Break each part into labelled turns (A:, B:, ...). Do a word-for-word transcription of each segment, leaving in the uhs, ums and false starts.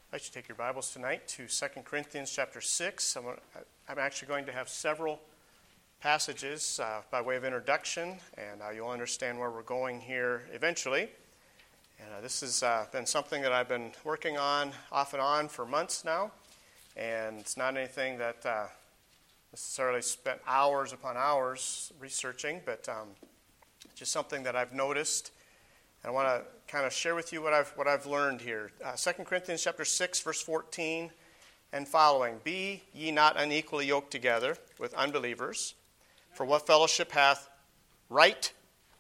A: I should take your Bibles tonight to Second Corinthians chapter six. I'm, I'm actually going to have several passages uh, by way of introduction, and uh, you'll understand where we're going here eventually. And uh, this has uh, been something that I've been working on off and on for months now, and it's not anything that uh, necessarily spent hours upon hours researching, but um, just something that I've noticed. I want to kind of share with you what I've what I've learned here. Uh, Second Corinthians chapter six, verse fourteen and following. Be ye not unequally yoked together with unbelievers, for what fellowship hath right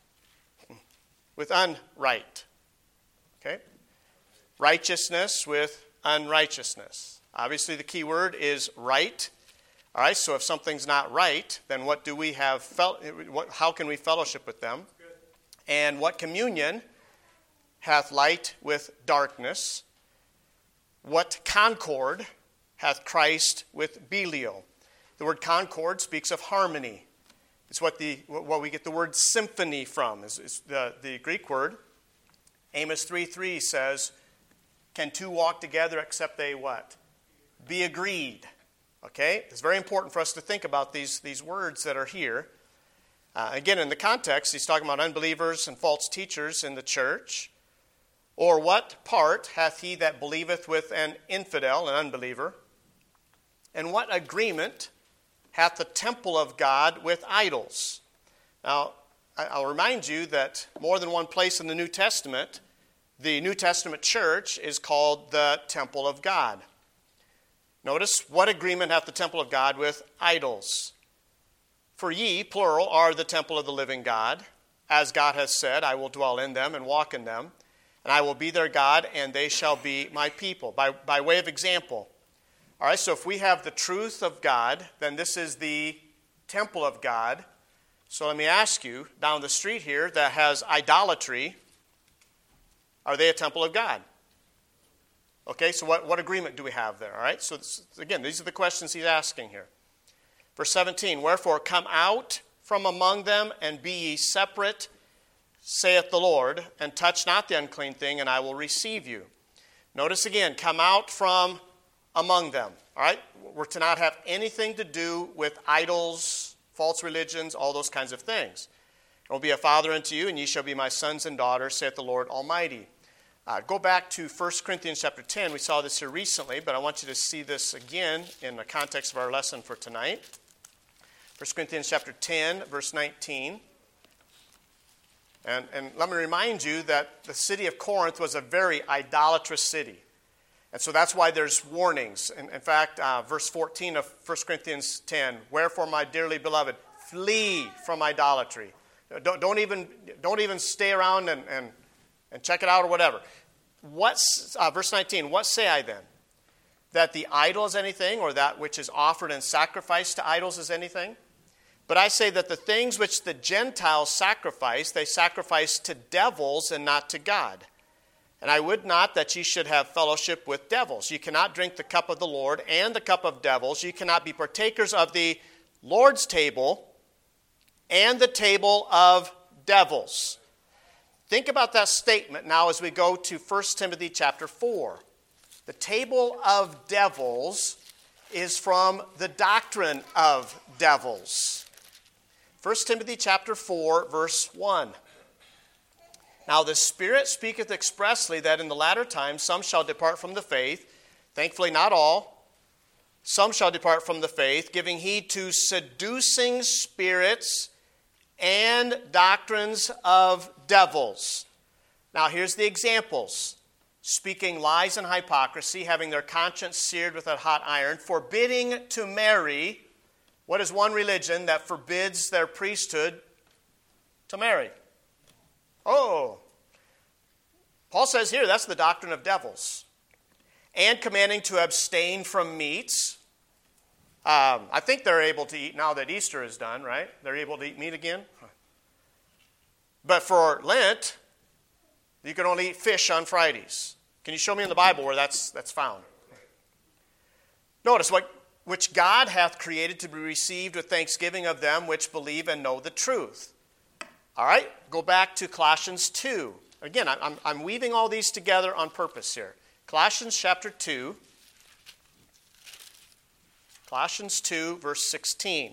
A: with unright? Okay? Righteousness with unrighteousness. Obviously the key word is right. All right, so if something's not right, then what do we have, fel- what, how can we fellowship with them? And what communion hath light with darkness? What concord hath Christ with Belial? The word concord speaks of harmony. It's what the what we get the word symphony from. Is, is the, the Greek word. Amos three three says, can two walk together except they what? Be agreed. Okay? It's very important for us to think about these, these words that are here. Uh, again, in the context, he's talking about unbelievers and false teachers in the church. Or what part hath he that believeth with an infidel, an unbeliever? And what agreement hath the temple of God with idols? Now, I'll remind you that more than one place in the New Testament, the New Testament church is called the temple of God. Notice, what agreement hath the temple of God with idols? For ye, plural, are the temple of the living God. As God has said, I will dwell in them and walk in them, and I will be their God, and they shall be my people. By, by way of example. All right, so if we have the truth of God, then this is the temple of God. So let me ask you, down the street here that has idolatry, are they a temple of God? Okay, so what, what agreement do we have there? All right, so this, again, these are the questions he's asking here. Verse seventeen, wherefore come out from among them and be ye separate, saith the Lord, and touch not the unclean thing, and I will receive you. Notice again, come out from among them. All right, we're to not have anything to do with idols, false religions, all those kinds of things. I will be a father unto you, and ye shall be my sons and daughters, saith the Lord Almighty. Uh, go back to First Corinthians chapter ten. We saw this here recently, but I want you to see this again in the context of our lesson for tonight. First Corinthians chapter ten, verse nineteen. And, and let me remind you that the city of Corinth was a very idolatrous city. And so that's why there's warnings. In, in fact, uh, verse fourteen of First Corinthians ten, wherefore, my dearly beloved, flee from idolatry. Don't, don't, even, don't even stay around and, and, and check it out or whatever. What's, uh, verse nineteen, what say I then? That the idol is anything, or that which is offered and sacrificed to idols is anything? But I say that the things which the Gentiles sacrifice, they sacrifice to devils and not to God. And I would not that ye should have fellowship with devils. You cannot drink the cup of the Lord and the cup of devils. You cannot be partakers of the Lord's table and the table of devils. Think about that statement now as we go to First Timothy chapter four. The table of devils is from the doctrine of devils. First Timothy chapter four, verse one. Now the Spirit speaketh expressly that in the latter times some shall depart from the faith, thankfully not all. Some shall depart from the faith, giving heed to seducing spirits and doctrines of devils. Now here's the examples. Speaking lies and hypocrisy, having their conscience seared with a hot iron, forbidding to marry. What is one religion that forbids their priesthood to marry? Oh, Paul says here that's the doctrine of devils. And commanding to abstain from meats. Um, I think they're able to eat now that Easter is done, right? They're able to eat meat again. But for Lent, you can only eat fish on Fridays. Can you show me in the Bible where that's that's found? Notice what which God hath created to be received with thanksgiving of them which believe and know the truth. All right, go back to Colossians two. Again, I'm, I'm weaving all these together on purpose here. Colossians chapter two. Colossians two, verse sixteen.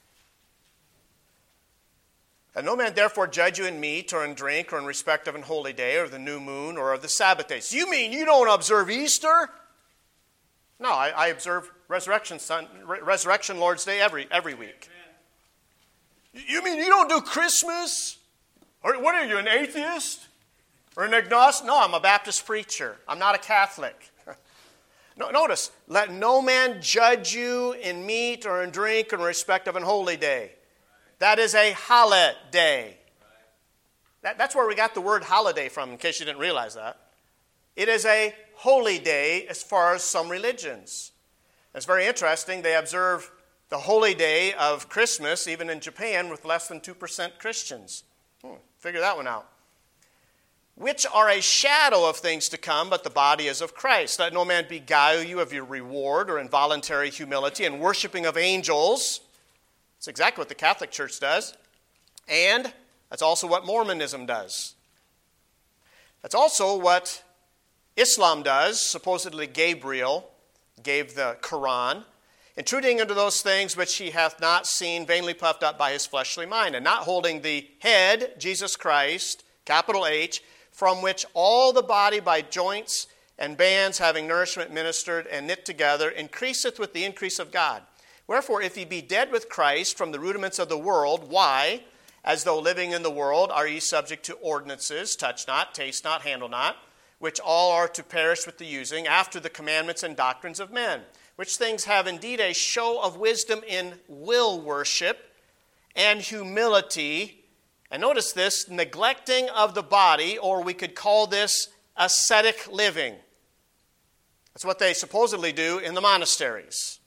A: And no man therefore judge you in meat or in drink or in respect of an holy day or of the new moon or of the Sabbath days. You mean you don't observe Easter? No, I, I observe Resurrection Sun, Re- Resurrection Lord's Day every every week. Amen. You mean you don't do Christmas? Or what are you, an atheist? Or an agnostic? No, I'm a Baptist preacher. I'm not a Catholic. No, notice, let no man judge you in meat or in drink or in respect of an holy day. That is a holiday. That, that's where we got the word holiday from, in case you didn't realize that. It is a holy day as far as some religions. It's very interesting. They observe the holy day of Christmas, even in Japan, with less than two percent Christians. Hmm, figure that one out. Which are a shadow of things to come, but the body is of Christ. Let no man beguile you of your reward or involuntary humility and worshiping of angels. That's exactly what the Catholic Church does. And that's also what Mormonism does. That's also what Islam does. Supposedly Gabriel gave the Quran, intruding into those things which he hath not seen, vainly puffed up by his fleshly mind, and not holding the head, Jesus Christ, capital H, from which all the body by joints and bands, having nourishment ministered and knit together, increaseth with the increase of God. Wherefore, if ye be dead with Christ from the rudiments of the world, why, as though living in the world, are ye subject to ordinances, touch not, taste not, handle not, which all are to perish with the using, after the commandments and doctrines of men, which things have indeed a show of wisdom in will worship and humility. And notice this, neglecting of the body, or we could call this ascetic living. That's what they supposedly do in the monasteries.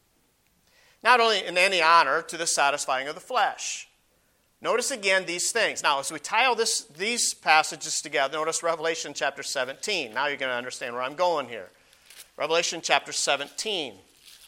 A: Not only in any honor to the satisfying of the flesh. Notice again these things. Now, as we tie all this, these passages together, notice Revelation chapter seventeen. Now you're going to understand where I'm going here. Revelation chapter seventeen. We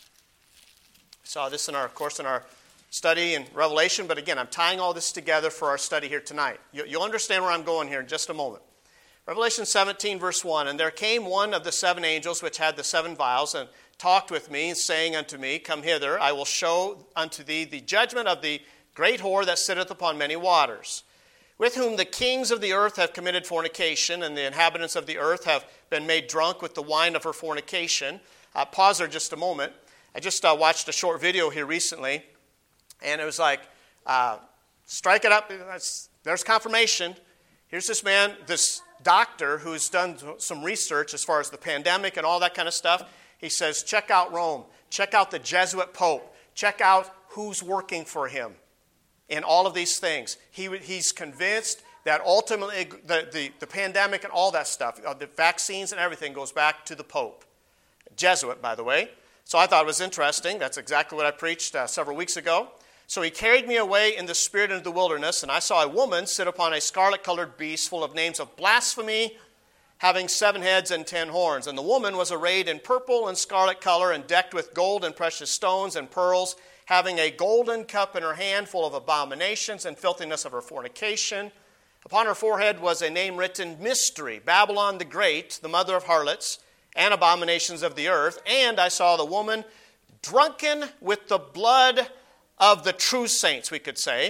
A: saw this in our, of course, in our study in Revelation, but again, I'm tying all this together for our study here tonight. You'll understand where I'm going here in just a moment. Revelation seventeen, verse one, And there came one of the seven angels which had the seven vials, and talked with me, saying unto me, Come hither, I will show unto thee the judgment of the great whore that sitteth upon many waters, with whom the kings of the earth have committed fornication, and the inhabitants of the earth have been made drunk with the wine of her fornication. Uh, pause there just a moment. I just uh, watched a short video here recently, and it was like, uh, strike it up, there's confirmation. Here's this man, this doctor who's done some research as far as the pandemic and all that kind of stuff. He says, check out Rome, check out the Jesuit Pope, check out who's working for him in all of these things. He, he's convinced that ultimately the, the, the pandemic and all that stuff, the vaccines and everything goes back to the Pope. Jesuit, by the way. So I thought it was interesting. That's exactly what I preached uh, several weeks ago. So he carried me away in the spirit into the wilderness, and I saw a woman sit upon a scarlet-colored beast full of names of blasphemy, having seven heads and ten horns. And the woman was arrayed in purple and scarlet color, and decked with gold and precious stones and pearls, having a golden cup in her hand full of abominations and filthiness of her fornication. Upon her forehead was a name written, Mystery, Babylon the Great, the mother of harlots and abominations of the earth. And I saw the woman drunken with the blood of the true saints, we could say,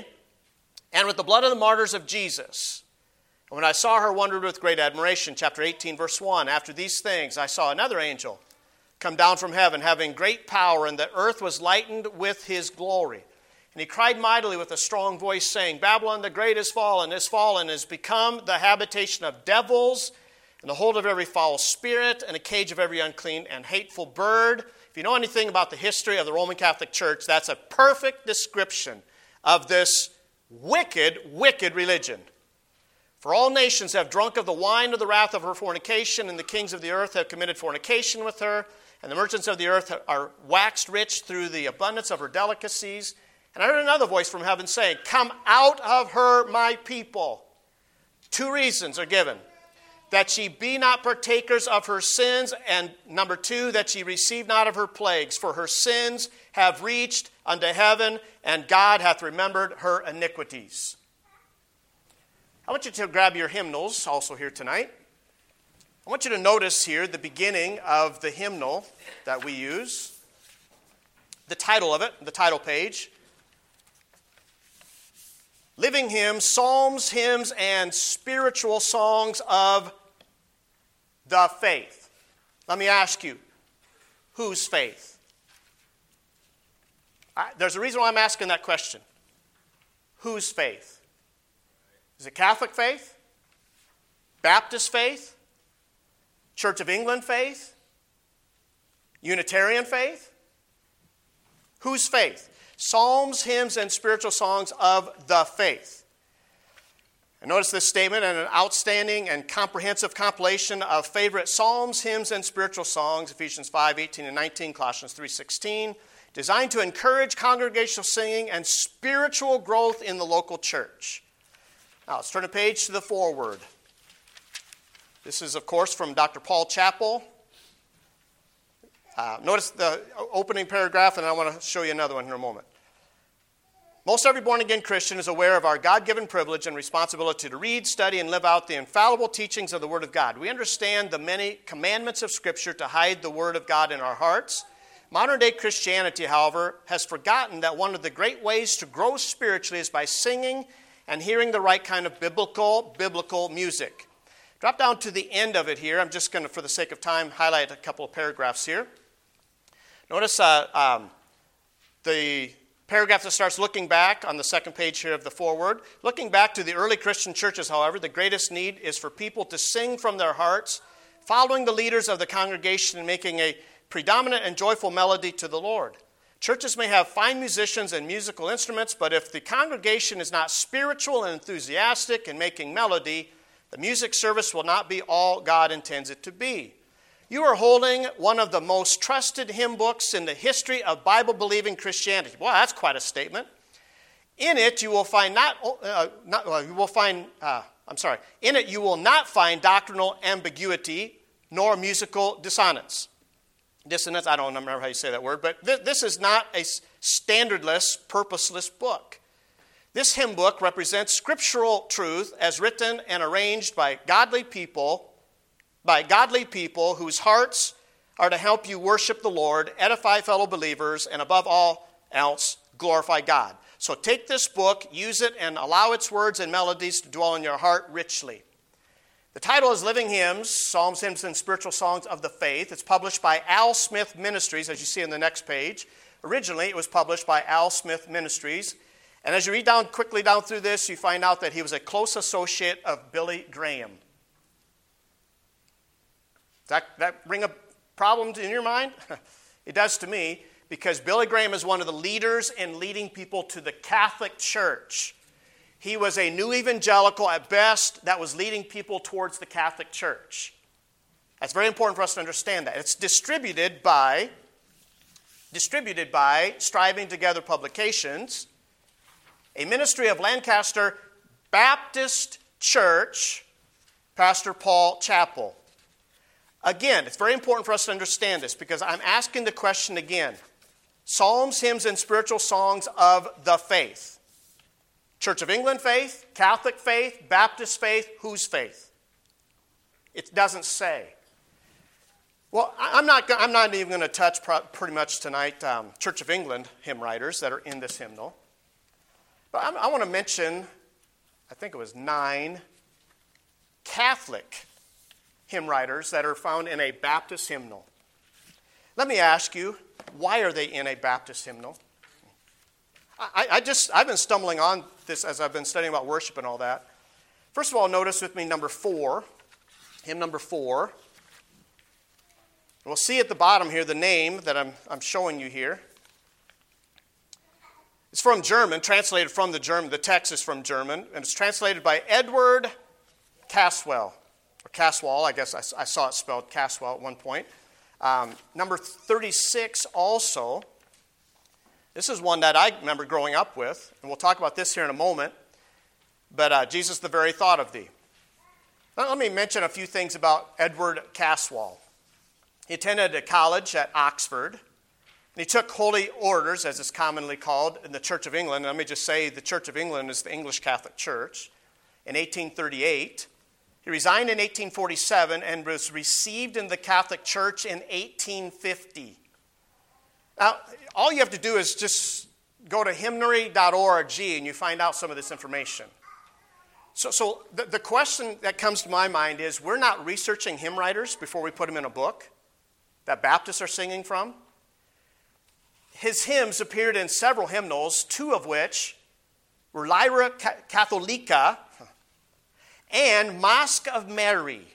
A: and with the blood of the martyrs of Jesus. And when I saw her, wondered with great admiration. Chapter eighteen, verse one, After these things I saw another angel come down from heaven, having great power, and the earth was lightened with his glory. And he cried mightily with a strong voice, saying, Babylon the Great is fallen, is fallen, is become the habitation of devils, and the hold of every foul spirit, and a cage of every unclean and hateful bird. If you know anything about the history of the Roman Catholic Church, that's a perfect description of this wicked, wicked religion. For all nations have drunk of the wine of the wrath of her fornication, and the kings of the earth have committed fornication with her, and the merchants of the earth are waxed rich through the abundance of her delicacies. And I heard another voice from heaven saying, Come out of her, my people. Two reasons are given. That ye be not partakers of her sins, and number two, that ye receive not of her plagues, for her sins have reached unto heaven, and God hath remembered her iniquities. I want you to grab your hymnals also here tonight. I want you to notice here the beginning of the hymnal that we use, the title of it, the title page. Living hymns, psalms, hymns, and spiritual songs of the faith. Let me ask you, whose faith? I, there's a reason why I'm asking that question. Whose faith? Is it Catholic faith? Baptist faith? Church of England faith? Unitarian faith? Whose faith? Psalms, hymns, and spiritual songs of the faith. And notice this statement: and an outstanding and comprehensive compilation of favorite psalms, hymns, and spiritual songs, Ephesians five, eighteen, and nineteen, Colossians three, sixteen, designed to encourage congregational singing and spiritual growth in the local church. Now, let's turn a page to the foreword. This is, of course, from Doctor Paul Chappell. Uh, notice the opening paragraph, and I want to show you another one in a moment. Most every born-again Christian is aware of our God-given privilege and responsibility to read, study, and live out the infallible teachings of the Word of God. We understand the many commandments of Scripture to hide the Word of God in our hearts. Modern-day Christianity, however, has forgotten that one of the great ways to grow spiritually is by singing and hearing the right kind of biblical, biblical music. Drop down to the end of it here. I'm just going to, for the sake of time, highlight a couple of paragraphs here. Notice uh, um, the paragraph that starts looking back on the second page here of the foreword. Looking back to the early Christian churches, however, the greatest need is for people to sing from their hearts, following the leaders of the congregation and making a predominant and joyful melody to the Lord. Churches may have fine musicians and musical instruments, but if the congregation is not spiritual and enthusiastic in making melody, the music service will not be all God intends it to be. You are holding one of the most trusted hymn books in the history of Bible-believing Christianity. Well, that's quite a statement. In it, you will find not, uh, not uh, you will find. Uh, I'm sorry. In it, you will not find doctrinal ambiguity nor musical dissonance. Dissonance. I don't remember how you say that word, but th- this is not a standardless, purposeless book. This hymn book represents scriptural truth as written and arranged by godly people. by godly people whose hearts are to help you worship the Lord, edify fellow believers, and above all else, glorify God. So take this book, use it, and allow its words and melodies to dwell in your heart richly. The title is Living Hymns, Psalms, Hymns, and Spiritual Songs of the Faith. It's published by Al Smith Ministries, as you see on the next page. Originally, it was published by Al Smith Ministries. And as you read down quickly down through this, you find out that he was a close associate of Billy Graham. Does that, that ring a problem in your mind? It does to me, because Billy Graham is one of the leaders in leading people to the Catholic Church. He was a new evangelical at best that was leading people towards the Catholic Church. That's very important for us to understand that. It's distributed by, distributed by Striving Together Publications, a ministry of Lancaster Baptist Church, Pastor Paul Chappell. Again, it's very important for us to understand this, because I'm asking the question again. Psalms, hymns, and spiritual songs of the faith. Church of England faith, Catholic faith, Baptist faith, whose faith? It doesn't say. Well, I'm not, I'm not even going to touch pretty much tonight um, Church of England hymn writers that are in this hymnal. But I, I want to mention, I think it was nine Catholic hymn writers that are found in a Baptist hymnal. Let me ask you, why are they in a Baptist hymnal? I, I just, I've been stumbling on this as I've been studying about worship and all that. First of all, notice with me number four, hymn number four. We'll see at the bottom here the name that I'm, I'm showing you here. It's from German, translated from the German. The text is from German, and it's translated by Edward Caswell. Or Caswell, I guess I, I saw it spelled Caswell at one point. Um, number thirty-six also. This is one that I remember growing up with, and we'll talk about this here in a moment. But uh, Jesus, the very thought of thee. Now, let me mention a few things about Edward Caswell. He attended a college at Oxford, and he took holy orders, as it's commonly called, in the Church of England. And let me just say, the Church of England is the English Catholic Church. In eighteen thirty-eight, He resigned in eighteen forty-seven and was received in the Catholic Church in eighteen fifty. Now, all you have to do is just go to hymnary dot org and you find out some of this information. So, so the, the question that comes to my mind is, we're not researching hymn writers before we put them in a book that Baptists are singing from. His hymns appeared in several hymnals, two of which were Lyra Catholica and Mosque of Mary.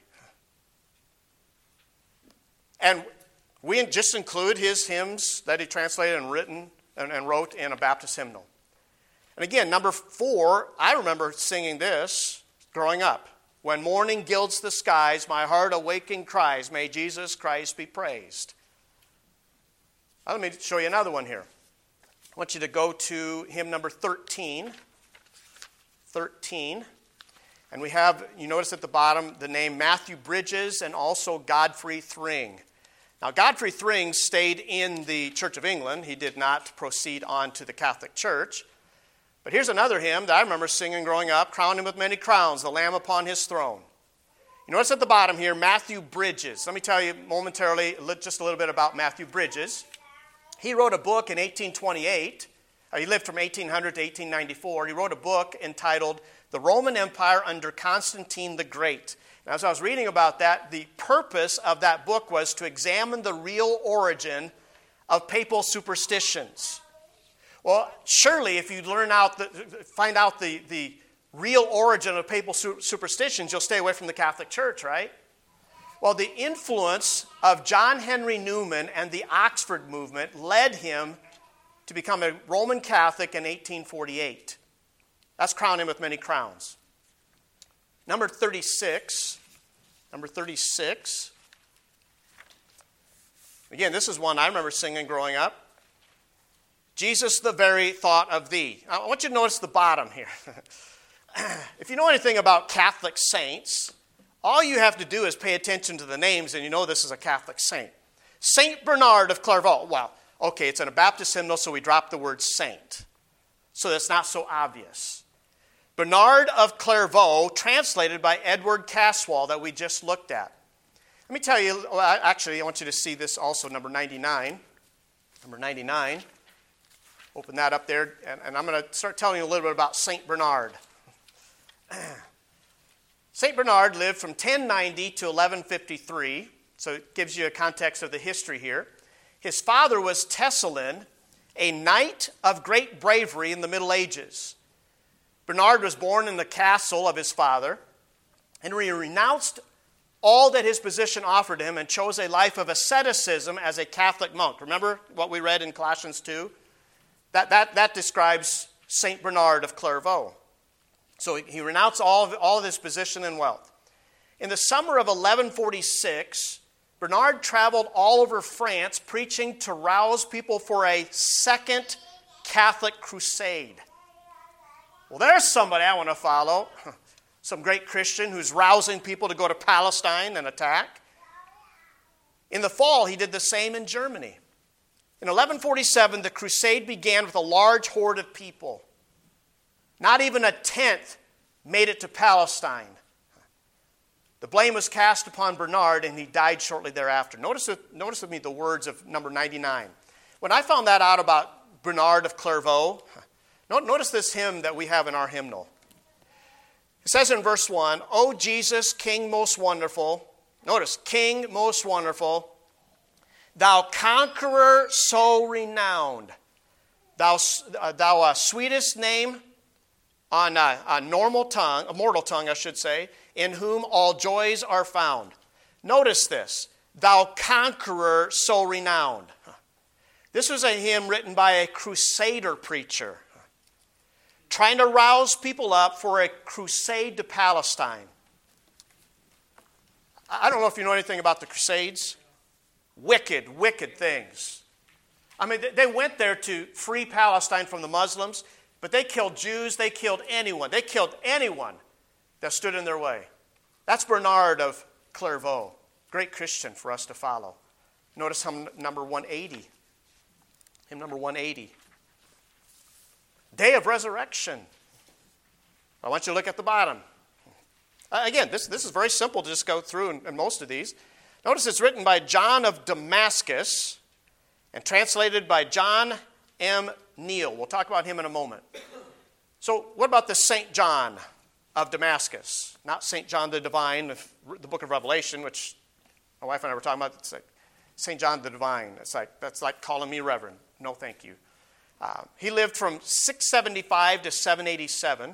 A: And we just include his hymns that he translated and written and, and wrote in a Baptist hymnal. And again, number four, I remember singing this growing up. When morning gilds the skies, my heart awaking cries, may Jesus Christ be praised. Now, let me show you another one here. I want you to go to hymn number thirteen. thirteen. And we have, you notice at the bottom, the name Matthew Bridges and also Godfrey Thring. Now, Godfrey Thring stayed in the Church of England. He did not proceed on to the Catholic Church. But here's another hymn that I remember singing growing up, Crown him with many crowns, the Lamb upon his throne. You notice at the bottom here, Matthew Bridges. Let me tell you momentarily just a little bit about Matthew Bridges. He wrote a book in eighteen twenty-eight. He lived from eighteen hundred to eighteen ninety-four. He wrote a book entitled The Roman Empire Under Constantine the Great. And as I was reading about that, the purpose of that book was to examine the real origin of papal superstitions. Well, surely if you learn out, the, find out the, the real origin of papal superstitions, you'll stay away from the Catholic Church, right? Well, the influence of John Henry Newman and the Oxford movement led him to become a Roman Catholic in eighteen forty-eight. That's Crown him with many crowns. Number thirty-six. Number thirty-six. Again, this is one I remember singing growing up. Jesus, the very thought of thee. I want you to notice the bottom here. If you know anything about Catholic saints, all you have to do is pay attention to the names and you know this is a Catholic saint. Saint Bernard of Clairvaux. Well, okay, it's in a Baptist hymnal, so we drop the word saint. So that's not so obvious. Bernard of Clairvaux, translated by Edward Caswall, that we just looked at. Let me tell you, well, actually, I want you to see this also, number ninety-nine. Number ninety-nine. Open that up there, and, and I'm going to start telling you a little bit about Saint Bernard. Saint Bernard lived from ten ninety to eleven fifty-three, so it gives you a context of the history here. His father was Tessalin, a knight of great bravery in the Middle Ages. Bernard was born in the castle of his father, and he renounced all that his position offered him and chose a life of asceticism as a Catholic monk. Remember what we read in Colossians two? That, that, that describes Saint Bernard of Clairvaux. So he, he renounced all of, all of his position and wealth. In the summer of eleven forty-six, Bernard traveled all over France preaching to rouse people for a second Catholic crusade. Well, there's somebody I want to follow. Some great Christian who's rousing people to go to Palestine and attack. In the fall, he did the same in Germany. In eleven forty-seven, the crusade began with a large horde of people. Not even a tenth made it to Palestine. The blame was cast upon Bernard, and he died shortly thereafter. Notice, notice with me the words of number ninety-nine. When I found that out about Bernard of Clairvaux, notice this hymn that we have in our hymnal. It says in verse one, O Jesus, King most wonderful. Notice, King most wonderful. Thou conqueror so renowned, thou, uh, thou uh, sweetest name on uh, a normal tongue, a mortal tongue, I should say, in whom all joys are found. Notice this, thou conqueror so renowned. This was a hymn written by a crusader preacher, trying to rouse people up for a crusade to Palestine. I don't know if you know anything about the Crusades. Wicked, wicked things. I mean, they went there to free Palestine from the Muslims, but they killed Jews, they killed anyone. They killed anyone that stood in their way. That's Bernard of Clairvaux. Great Christian for us to follow. Notice hymn number one eighty. Hymn number one eighty. Day of Resurrection. I want you to look at the bottom. Uh, again, this, this is very simple to just go through in, in most of these. Notice it's written by John of Damascus and translated by John M. Neal. We'll talk about him in a moment. So what about the Saint John of Damascus? Not Saint John the Divine, the book of Revelation, which my wife and I were talking about. It's like Saint John the Divine. It's like, that's like calling me Reverend. No, thank you. Uh, he lived from six seventy-five to seven eighty-seven.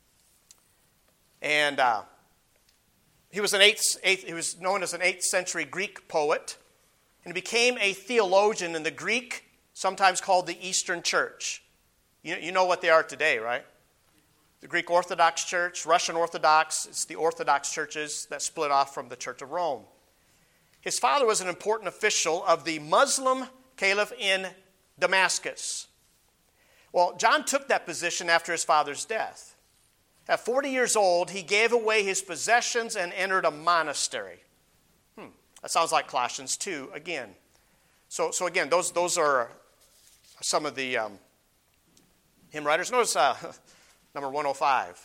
A: And uh, he was an eighth, eighth, he was known as an eighth century Greek poet. And he became a theologian in the Greek, sometimes called the Eastern Church. You, you know what they are today, right? The Greek Orthodox Church, Russian Orthodox, it's the Orthodox churches that split off from the Church of Rome. His father was an important official of the Muslim Caliph in Damascus. Well, John took that position after his father's death. At forty years old, he gave away his possessions and entered a monastery. Hmm, that sounds like Colossians two again. So, so again, those, those are some of the um, hymn writers. Notice uh, number one oh five.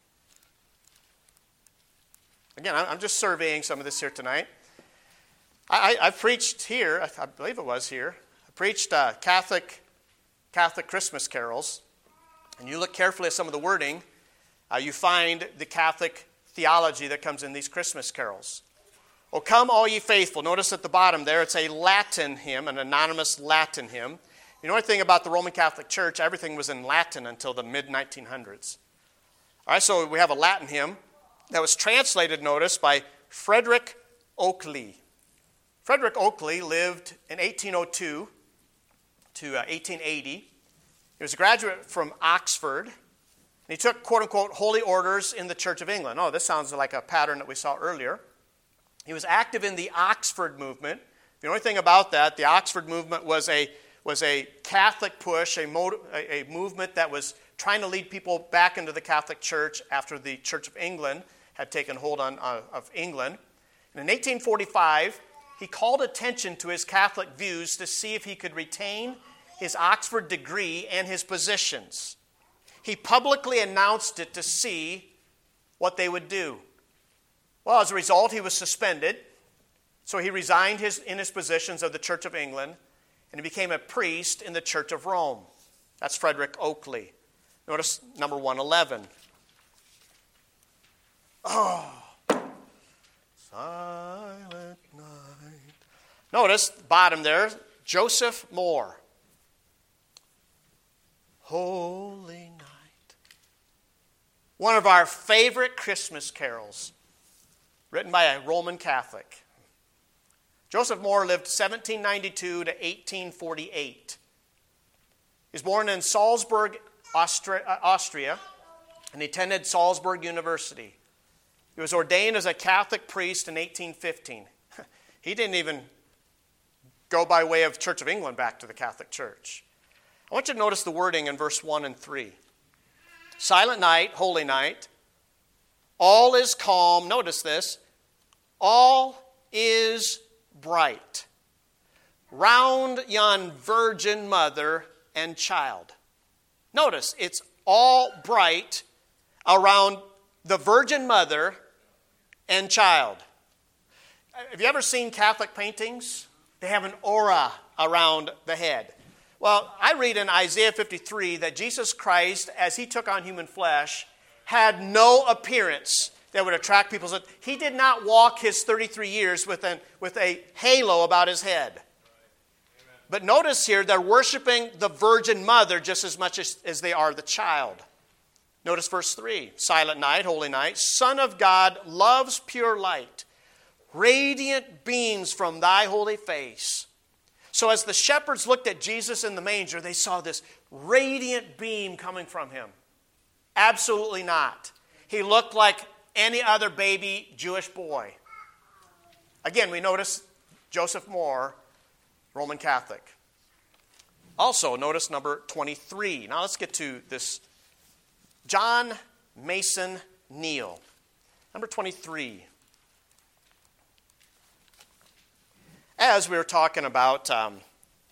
A: Again, I'm just surveying some of this here tonight. I, I, I preached here, I, I believe it was here, I preached uh, Catholic Catholic Christmas carols, and you look carefully at some of the wording, uh, you find the Catholic theology that comes in these Christmas carols. "O come, all ye faithful." Notice at the bottom there, it's a Latin hymn, an anonymous Latin hymn. You know anything about the Roman Catholic Church, everything was in Latin until the mid nineteen hundreds. All right, so we have a Latin hymn that was translated, notice, by Frederick Oakley. Frederick Oakley lived in eighteen oh two to uh, eighteen eighty. He was a graduate from Oxford. And he took, quote-unquote, holy orders in the Church of England. Oh, this sounds like a pattern that we saw earlier. He was active in the Oxford movement. The only thing about that, the Oxford movement was a was a Catholic push, a, mo- a, a movement that was trying to lead people back into the Catholic Church after the Church of England had taken hold on, uh, of England. And in eighteen forty-five, he called attention to his Catholic views to see if he could retain his Oxford degree and his positions. He publicly announced it to see what they would do. Well, as a result, he was suspended. So he resigned his, in his positions of the Church of England, and he became a priest in the Church of Rome. That's Frederick Oakley. Notice number one eleven. Oh, silent night. Notice, bottom there, Joseph Moore. Holy night. One of our favorite Christmas carols, written by a Roman Catholic. Joseph Moore lived seventeen ninety-two to eighteen forty-eight. He was born in Salzburg, Austria, Austria, and he attended Salzburg University. He was ordained as a Catholic priest in eighteen fifteen. He didn't even go by way of Church of England back to the Catholic Church. I want you to notice the wording in verse one and three. Silent night, holy night. All is calm. Notice this. All is bright. Round yon virgin mother and child. Notice, it's all bright around the virgin mother and child. Have you ever seen Catholic paintings? They have an aura around the head. Well, I read in Isaiah fifty-three that Jesus Christ, as he took on human flesh, had no appearance that would attract people's attention. He did not walk his thirty-three years with, an, with a halo about his head. But notice here, they're worshiping the Virgin Mother just as much as, as they are the child. Notice verse three. Silent night, holy night. Son of God, love's pure light. Radiant beams from thy holy face. So as the shepherds looked at Jesus in the manger, they saw this radiant beam coming from him. Absolutely not. He looked like any other baby Jewish boy. Again, we notice Joseph Moore, Roman Catholic. Also, notice number twenty-three. Now let's get to this. John Mason Neal. Number twenty-three. As we were talking about um,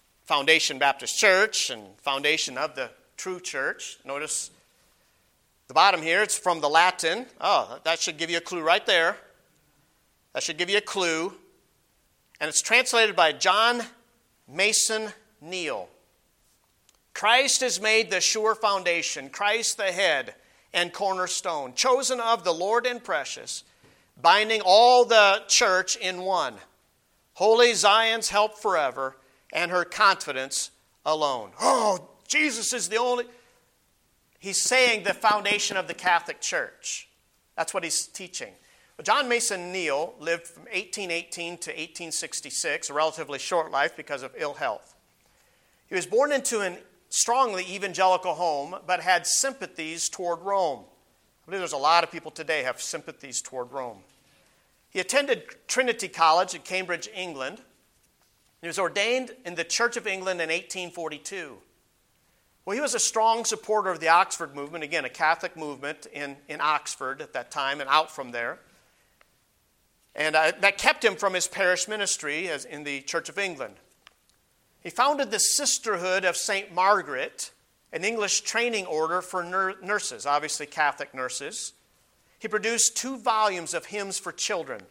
A: Foundation Baptist Church and foundation of the true church, notice The bottom here, it's from the Latin. Oh, that should give you a clue right there. That should give you a clue. And it's translated by John Mason Neale. Christ is made the sure foundation, Christ the head and cornerstone, chosen of the Lord and precious, binding all the church in one. Holy Zion's help forever, and her confidence alone. Oh, Jesus is the only... He's saying the foundation of the Catholic Church. That's what he's teaching. Well, John Mason Neale lived from eighteen eighteen to eighteen sixty-six, a relatively short life because of ill health. He was born into an strongly evangelical home, but had sympathies toward Rome. I believe there's a lot of people today have sympathies toward Rome. He attended Trinity College in Cambridge, England. He was ordained in the Church of England in eighteen forty-two. Well, he was a strong supporter of the Oxford movement, again, a Catholic movement in, in Oxford at that time and out from there. And uh, that kept him from his parish ministry as in the Church of England. He founded the Sisterhood of Saint Margaret, an English training order for nur- nurses, obviously Catholic nurses. He produced two volumes of hymns for children.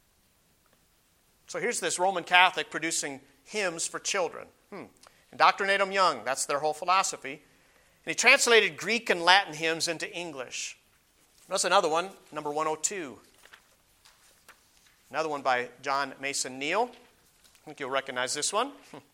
A: So here's this Roman Catholic producing hymns for children. Hmm. Indoctrinatum Young, that's their whole philosophy. And he translated Greek and Latin hymns into English. That's another one, number one oh two. Another one by John Mason Neale. I think you'll recognize this one.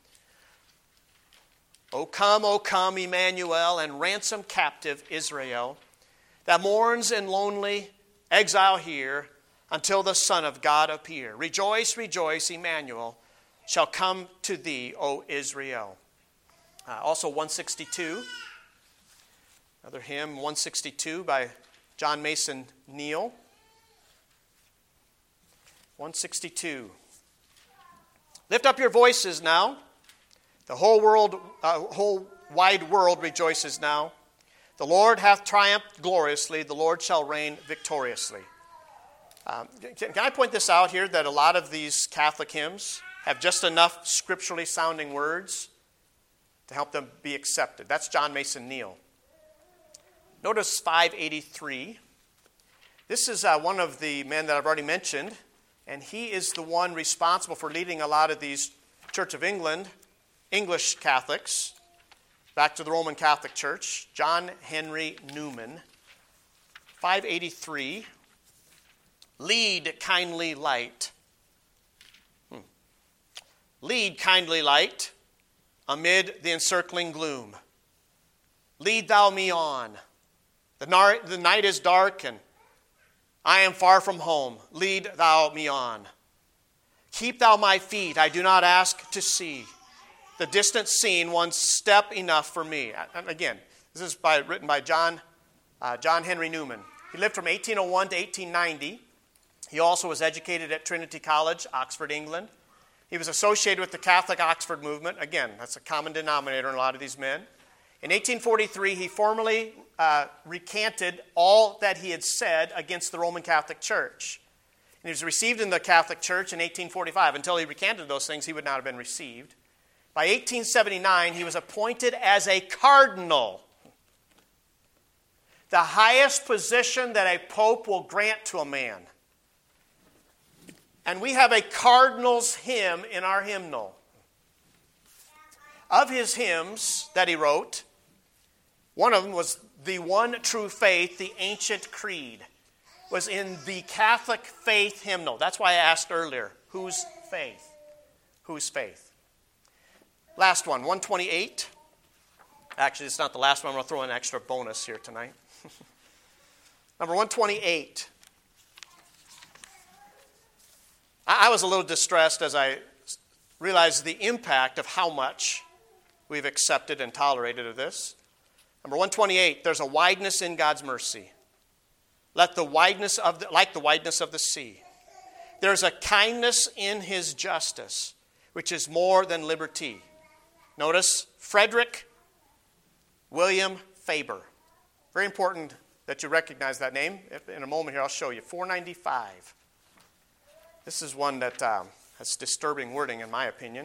A: O come, O come, Emmanuel, and ransom captive Israel, that mourns in lonely exile here until the Son of God appear. Rejoice, rejoice, Emmanuel shall come to thee, O Israel. Uh, also one sixty-two, another hymn, one sixty-two by John Mason Neale. one sixty-two. Lift up your voices now. The whole world, uh, whole wide world rejoices now. The Lord hath triumphed gloriously. The Lord shall reign victoriously. Um, can, can I point this out here that a lot of these Catholic hymns have just enough scripturally sounding words to help them be accepted? That's John Mason Neale. Notice five eighty-three. This is uh, one of the men that I've already mentioned, and he is the one responsible for leading a lot of these Church of England, English Catholics, back to the Roman Catholic Church. John Henry Newman. five eighty-three. Lead, kindly light. Hmm. Lead, kindly light, amid the encircling gloom. Lead thou me on. The, nar- the night is dark and I am far from home. Lead thou me on. Keep thou my feet, I do not ask to see. The distant scene, one step enough for me. And again, this is by, written by John, uh, John Henry Newman. He lived from eighteen oh one to eighteen ninety. He also was educated at Trinity College, Oxford, England. He was associated with the Catholic Oxford movement. Again, that's a common denominator in a lot of these men. In eighteen forty-three, he formally uh, recanted all that he had said against the Roman Catholic Church. And he was received in the Catholic Church in eighteen forty-five. Until he recanted those things, he would not have been received. By eighteen seventy-nine, he was appointed as a cardinal, the highest position that a pope will grant to a man. And we have a cardinal's hymn in our hymnal. Of his hymns that he wrote, one of them was The One True Faith, the Ancient Creed, was in the Catholic Faith hymnal. That's why I asked earlier, whose faith? Whose faith? Last one, one twenty-eight. Actually, it's not the last one. I'm going to throw in an extra bonus here tonight. Number one twenty-eight. I was a little distressed as I realized the impact of how much we've accepted and tolerated of this. Number one twenty-eight, there's a wideness in God's mercy. Let the wideness of the, like the wideness of the sea. There's a kindness in his justice, which is more than liberty. Notice, Frederick William Faber. Very important that you recognize that name. In a moment here, I'll show you. four ninety-five. This is one that um, has disturbing wording, in my opinion.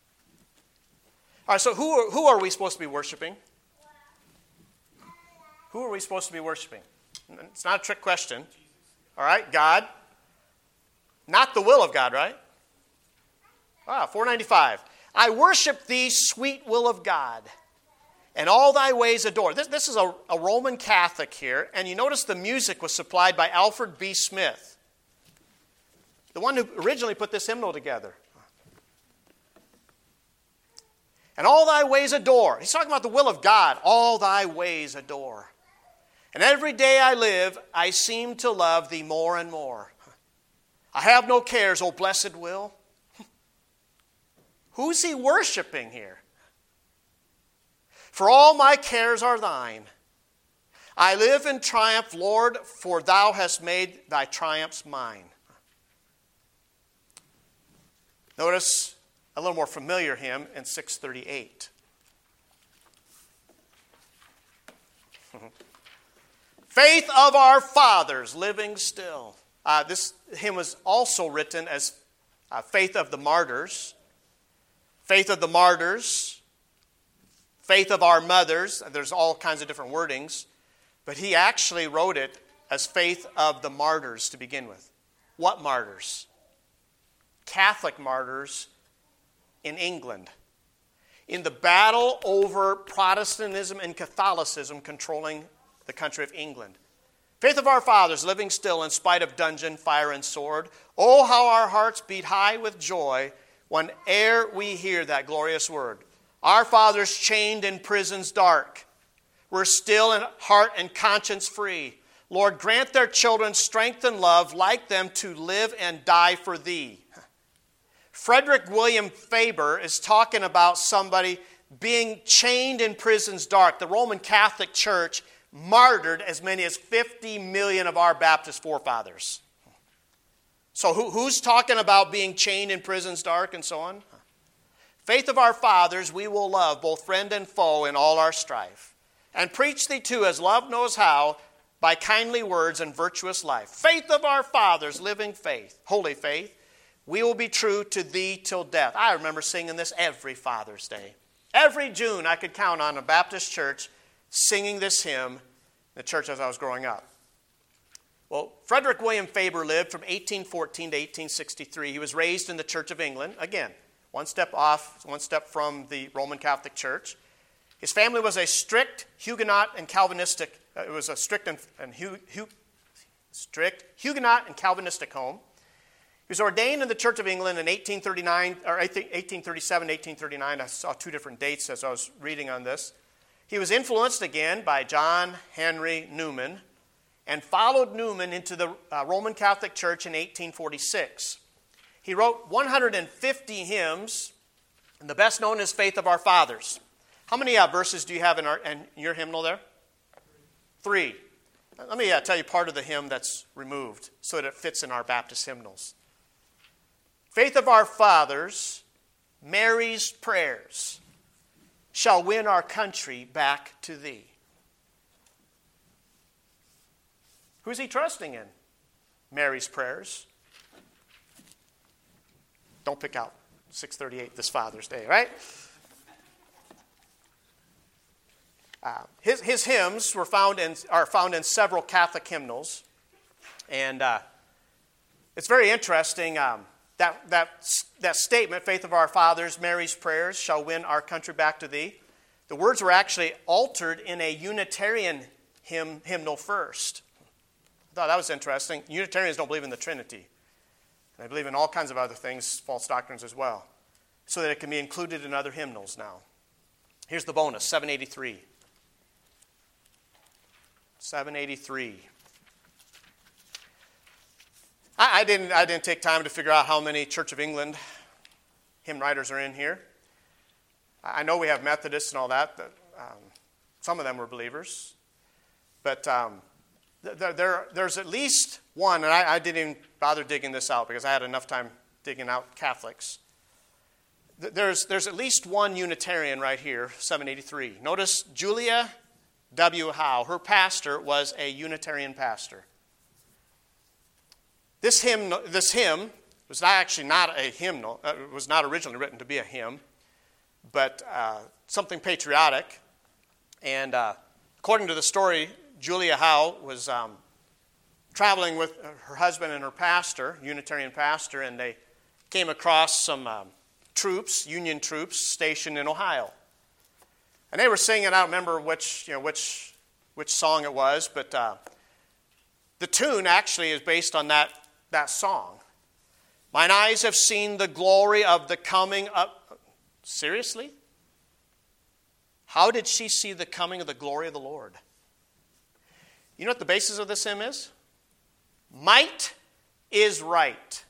A: All right, so who are, who are we supposed to be worshiping? Who are we supposed to be worshiping? It's not a trick question. All right, God. Not the will of God, right? Ah, four ninety-five. I worship thee, sweet will of God, and all thy ways adore. This, this is a, a Roman Catholic here, and you notice the music was supplied by Alfred B. Smith, the one who originally put this hymnal together. And all thy ways adore. He's talking about the will of God. All thy ways adore. And every day I live, I seem to love thee more and more. I have no cares, O blessed will. Who's he worshiping here? For all my cares are thine. I live in triumph, Lord, for thou hast made thy triumphs mine. Notice a little more familiar hymn in six thirty-eight. Faith of our fathers, living still. Uh, this hymn was also written as uh, Faith of the Martyrs. Faith of the Martyrs. Faith of our mothers. There's all kinds of different wordings. But he actually wrote it as Faith of the Martyrs to begin with. What martyrs? Catholic martyrs in England. In the battle over Protestantism and Catholicism controlling the country of England. Faith of our fathers, living still in spite of dungeon, fire, and sword. Oh, how our hearts beat high with joy whene'er we hear that glorious word. Our fathers chained in prisons dark were still in heart and conscience free. Lord, grant their children strength and love like them to live and die for thee. Frederick William Faber is talking about somebody being chained in prisons dark. The Roman Catholic Church martyred as many as fifty million of our Baptist forefathers. So who, who's talking about being chained in prisons dark and so on? Faith of our fathers we will love, both friend and foe in all our strife. And preach thee too, as love knows how, by kindly words and virtuous life. Faith of our fathers, living faith, holy faith, we will be true to thee till death. I remember singing this every Father's Day. Every June I could count on a Baptist church singing this hymn in the church as I was growing up. Well, Frederick William Faber lived from eighteen fourteen to eighteen sixty-three. He was raised in the Church of England. Again, one step off, one step from the Roman Catholic Church. His family was a strict Huguenot and Calvinistic, uh, it was a strict and, and hu, hu, strict Huguenot and Calvinistic home. He was ordained in the Church of England in eighteen thirty-nine, or eighteen thirty-seven, eighteen thirty-nine. I saw two different dates as I was reading on this. He was influenced again by John Henry Newman and followed Newman into the uh, Roman Catholic Church in eighteen forty-six. He wrote one hundred fifty hymns, and the best known is Faith of Our Fathers. How many uh, verses do you have in, our, in your hymnal there? Three. Let me uh, tell you part of the hymn that's removed so that it fits in our Baptist hymnals. Faith of our fathers, Mary's prayers, shall win our country back to thee. Who's he trusting in? Mary's prayers. Don't pick out six thirty-eight this Father's Day, right? Uh, his, his hymns were found in, are found in several Catholic hymnals. And uh, it's very interesting, um, that, that, that statement, Faith of our fathers, Mary's prayers shall win our country back to thee. The words were actually altered in a Unitarian hymn, hymnal first. I thought that was interesting. Unitarians don't believe in the Trinity. They believe in all kinds of other things, false doctrines as well, so that it can be included in other hymnals now. Here's the bonus, seven eighty-three. seven eighty-three. I, I didn't I didn't take time to figure out how many Church of England hymn writers are in here. I know we have Methodists and all that. But, um, some of them were believers. But um, there, there, there's at least one, and I, I didn't even bother digging this out because I had enough time digging out Catholics. There's, there's at least one Unitarian right here, seven eighty-three. Notice Julia W. Howe. Her pastor was a Unitarian pastor. This hymn, this hymn was not actually not a hymnal. Uh, it was not originally written to be a hymn, but uh, something patriotic. And uh, according to the story, Julia Howe was um, traveling with her husband and her pastor, Unitarian pastor, and they came across some um, troops, Union troops, stationed in Ohio. And they were singing, I don't remember which, you know, which, which song it was, but uh, the tune actually is based on that, that song. Mine eyes have seen the glory of the coming of... Seriously? How did she see the coming of the glory of the Lord? You know what the basis of this hymn is? Might is right.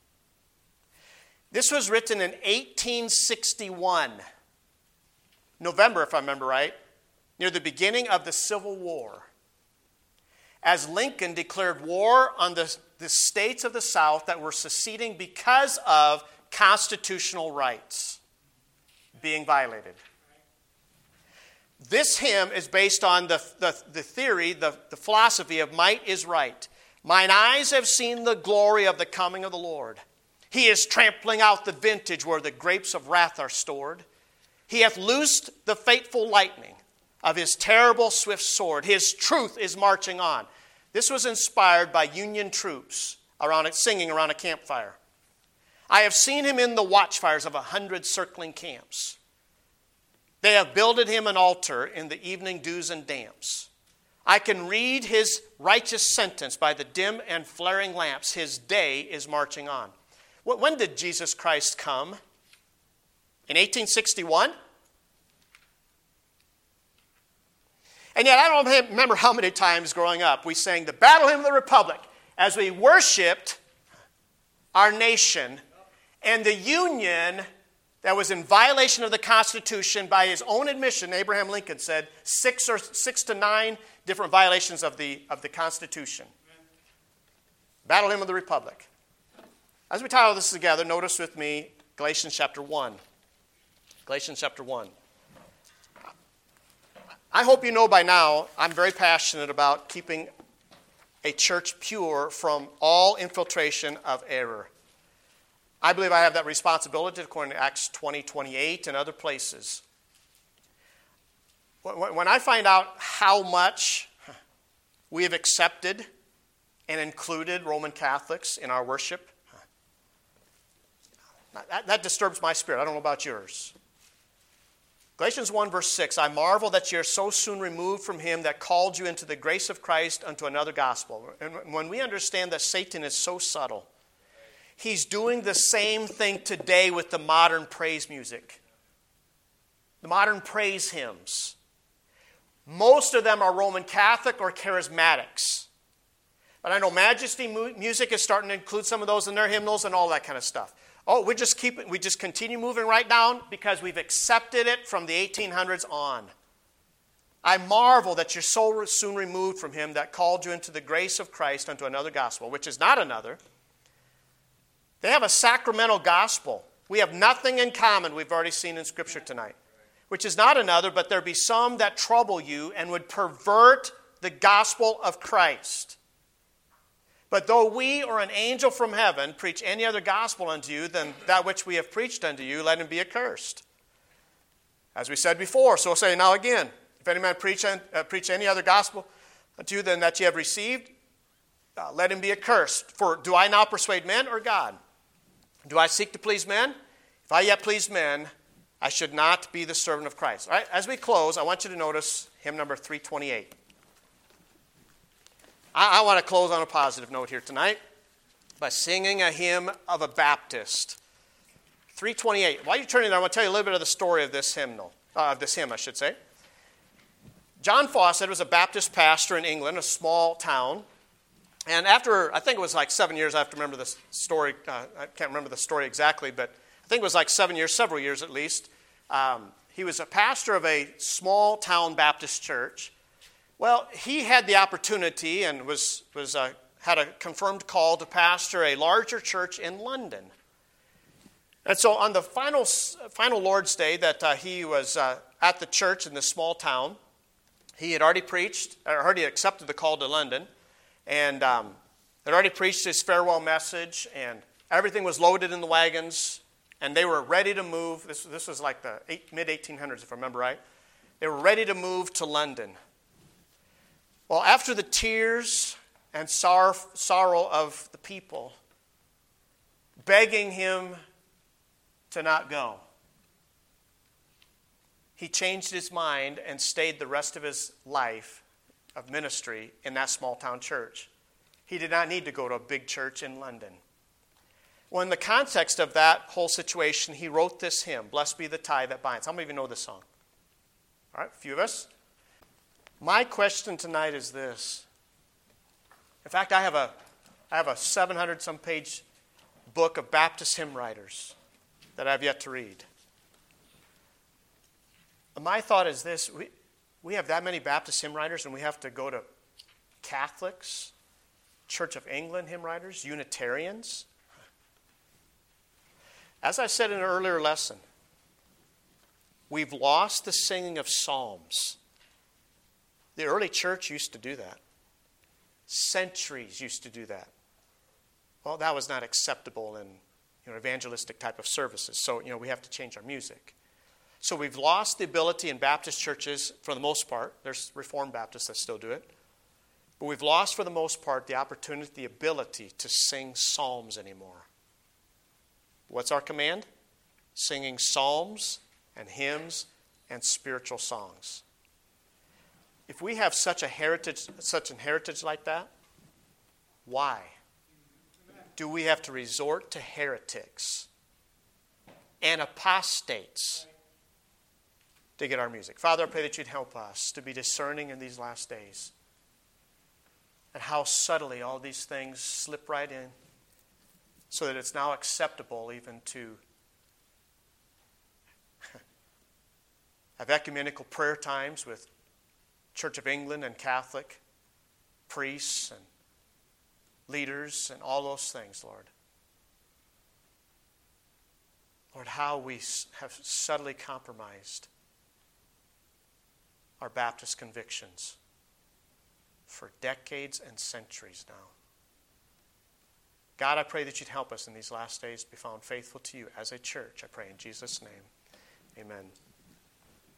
A: This was written in eighteen sixty-one. November, if I remember right, near the beginning of the Civil War. As Lincoln declared war on the, the states of the South that were seceding because of constitutional rights being violated. This hymn is based on the, the, the theory, the, the philosophy of might is right. Mine eyes have seen the glory of the coming of the Lord. He is trampling out the vintage where the grapes of wrath are stored. He hath loosed the fateful lightning of his terrible swift sword. His truth is marching on. This was inspired by Union troops around it, singing around a campfire. I have seen him in the watchfires of a hundred circling camps. They have builded him an altar in the evening dews and damps. I can read his righteous sentence by the dim and flaring lamps. His day is marching on. When did Jesus Christ come? In eighteen sixty-one? And yet I don't remember how many times growing up we sang the Battle Hymn of the Republic as we worshiped our nation and the Union that was in violation of the Constitution. By his own admission, Abraham Lincoln said six or six to nine different violations of the, of the Constitution. Battle Hymn of the Republic. As we title this together, notice with me Galatians chapter one. Galatians chapter one. I hope you know by now I'm very passionate about keeping a church pure from all infiltration of error. I believe I have that responsibility according to Acts twenty twenty-eight and other places. When I find out how much we have accepted and included Roman Catholics in our worship, that, that disturbs my spirit. I don't know about yours. Galatians one verse six, I marvel that ye are so soon removed from him that called you into the grace of Christ unto another gospel. And when we understand that Satan is so subtle, he's doing the same thing today with the modern praise music. The modern praise hymns. Most of them are Roman Catholic or charismatics. But I know Majesty Music is starting to include some of those in their hymnals and all that kind of stuff. Oh, we just keep it, we just continue moving right down because we've accepted it from the eighteen hundreds on. I marvel that you're so soon removed from him that called you into the grace of Christ unto another gospel, which is not another. They have a sacramental gospel. We have nothing in common, we've already seen in Scripture tonight, which is not another, but there be some that trouble you and would pervert the gospel of Christ. But though we or an angel from heaven preach any other gospel unto you than that which we have preached unto you, let him be accursed. As we said before, so I'll say now again, if any man preach, uh, preach any other gospel unto you than that ye have received, uh, let him be accursed. For do I now persuade men or God? Do I seek to please men? If I yet please men, I should not be the servant of Christ. All right, as we close, I want you to notice hymn number three twenty-eight. I, I want to close on a positive note here tonight by singing a hymn of a Baptist. three twenty-eight. While you're turning there, I want to tell you a little bit of the story of this hymnal, uh, of this hymn, I should say. John Fawcett was a Baptist pastor in England, a small town. And after, I think it was like seven years, I have to remember the story, uh, I can't remember the story exactly, but I think it was like seven years, several years at least. Um, he was a pastor of a small town Baptist church. Well, he had the opportunity and was, was uh, had a confirmed call to pastor a larger church in London. And so on the final, final Lord's Day that uh, he was uh, at the church in this small town, he had already preached, or already accepted the call to London, and um, had already preached his farewell message, and everything was loaded in the wagons, and they were ready to move. This, this was like the eight, mid eighteen hundreds, if I remember right. They were ready to move to London. Well, after the tears and sor- sorrow of the people, begging him to not go, he changed his mind and stayed the rest of his life of ministry in that small town church. He did not need to go to a big church in London. Well, in the context of that whole situation, he wrote this hymn, Blessed Be the Tie That Binds. How many of you know this song? All right, a few of us. My question tonight is this. In fact, I have a I have a seven hundred some page book of Baptist hymn writers that I've yet to read. My thought is this. We, we have that many Baptist hymn writers, and we have to go to Catholics, Church of England hymn writers, Unitarians. As I said in an earlier lesson, we've lost the singing of psalms. The early church used to do that. Centuries used to do that. Well, that was not acceptable in you know, evangelistic type of services. So, you know, we have to change our music. So we've lost the ability in Baptist churches, for the most part. There's Reformed Baptists that still do it. But we've lost, for the most part, the opportunity, the ability to sing psalms anymore. What's our command? Singing psalms and hymns and spiritual songs. If we have such a heritage, such an heritage like that, why do we have to resort to heretics and apostates to get our music? Father, I pray that you'd help us to be discerning in these last days, and how subtly all these things slip right in, so that it's now acceptable even to have ecumenical prayer times with Church of England and Catholic priests and leaders and all those things, Lord. Lord, how we have subtly compromised our Baptist convictions for decades and centuries now. God, I pray that you'd help us in these last days to be found faithful to you as a church. I pray in Jesus' name. Amen.